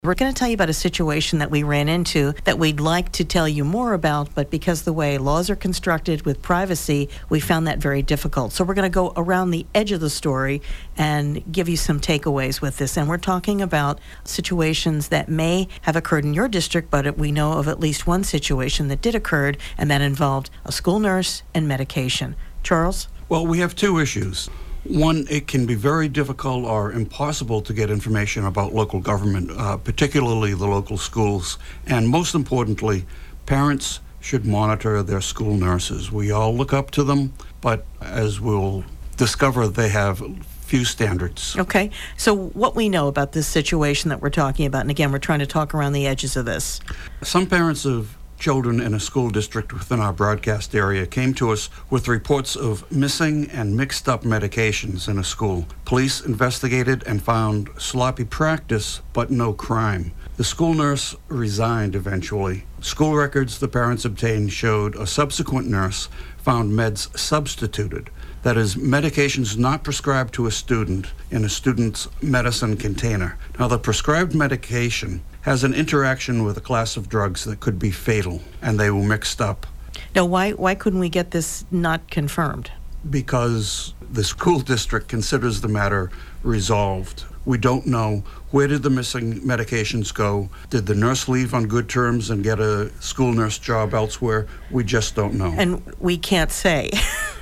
We're going to tell you about a situation that we ran into that we'd like to tell you more about, but because the way laws are constructed with privacy, we found that very difficult. So we're going to go around the edge of the story and give you some takeaways with this. And we're talking about situations that may have occurred in your district, but we know of at least one situation that did occur, and that involved a school nurse and medication. Charles? Well, we have two issues. One, it can be very difficult or impossible to get information about local government, particularly the local schools. And most importantly, parents should monitor their school nurses. We all look up to them, but as we'll discover, they have few standards. Okay. So what we know about this situation that we're talking about, and again, we're trying to talk around the edges of this. Some parents of children in a school district within our broadcast area came to us with reports of missing and mixed up medications in a school. Police investigated and found sloppy practice, but no crime. The school nurse resigned eventually. School records the parents obtained showed a subsequent nurse found meds substituted. That is, medications not prescribed to a student in a student's medicine container. Now, the prescribed medication has an interaction with a class of drugs that could be fatal, and they were mixed up. Now, why couldn't we get this not confirmed? Because the school district considers the matter resolved. We don't know, where did the missing medications go? Did the nurse leave on good terms and get a school nurse job elsewhere? We just don't know. And we can't say.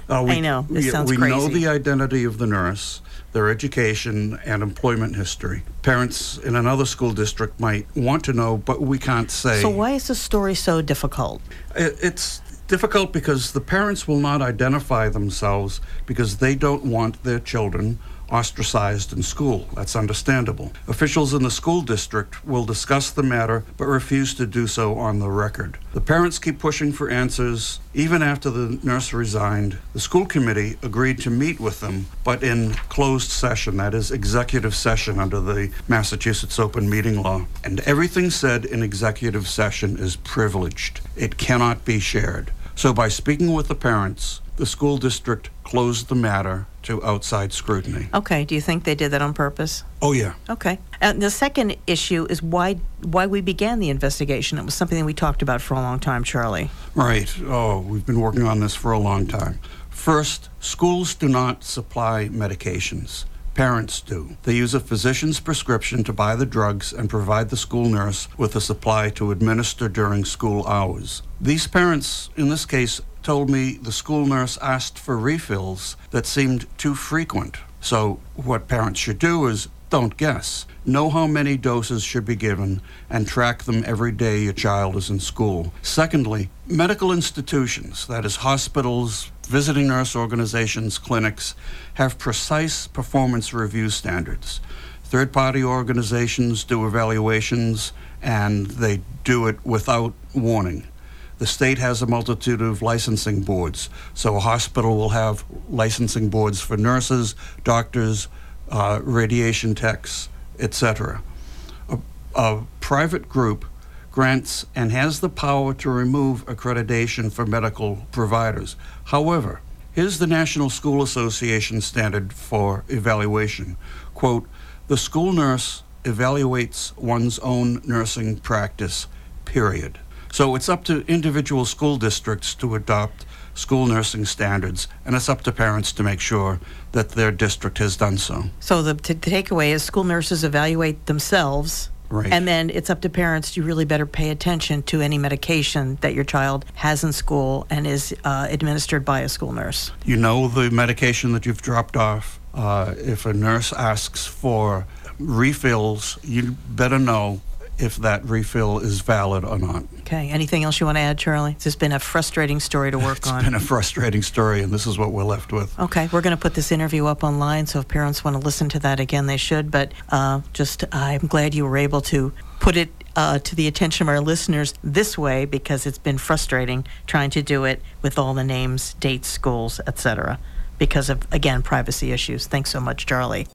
I know, this sounds crazy. We know the identity of the nurse, their education, and employment history. Parents in another school district might want to know, but we can't say. So why is this story so difficult? It's difficult because the parents will not identify themselves because they don't want their children ostracized in school. That's understandable. Officials in the school district will discuss the matter but refuse to do so on the record. The parents keep pushing for answers. Even after the nurse resigned, the school committee agreed to meet with them, but in closed session, that is executive session under the Massachusetts Open Meeting Law. And everything said in executive session is privileged. It cannot be shared. So by speaking with the parents, the school district closed the matter to outside scrutiny. Okay. Do you think they did that on purpose? Oh, yeah. Okay. And the second issue is why we began the investigation. It was something that we talked about for a long time, Charlie. Right. Oh, we've been working on this for a long time. First, schools do not supply medications. Parents do. They use a physician's prescription to buy the drugs and provide the school nurse with a supply to administer during school hours. These parents, in this case, told me the school nurse asked for refills that seemed too frequent. So what parents should do is don't guess. Know how many doses should be given and track them every day your child is in school. Secondly, medical institutions, that is hospitals, visiting nurse organizations, clinics, have precise performance review standards. Third-party organizations do evaluations, and they do it without warning. The state has a multitude of licensing boards, so a hospital will have licensing boards for nurses, doctors, radiation techs, etc. A private group grants and has the power to remove accreditation for medical providers. However, here's the National School Association standard for evaluation. Quote, the school nurse evaluates one's own nursing practice, period. So it's up to individual school districts to adopt school nursing standards, and it's up to parents to make sure that their district has done so. So the takeaway is school nurses evaluate themselves, right, and then it's up to parents to really better pay attention to any medication that your child has in school and is administered by a school nurse. You know the medication that you've dropped off. If a nurse asks for refills, you better know if that refill is valid or not. Okay. Anything else you want to add, Charlie? It's just been a frustrating story to work on. It's been a frustrating story, and this is what we're left with. Okay. We're going to put this interview up online, so if parents want to listen to that again, they should. But I'm glad you were able to put it to the attention of our listeners this way, because it's been frustrating trying to do it with all the names, dates, schools, etc., because of, again, privacy issues. Thanks so much, Charlie.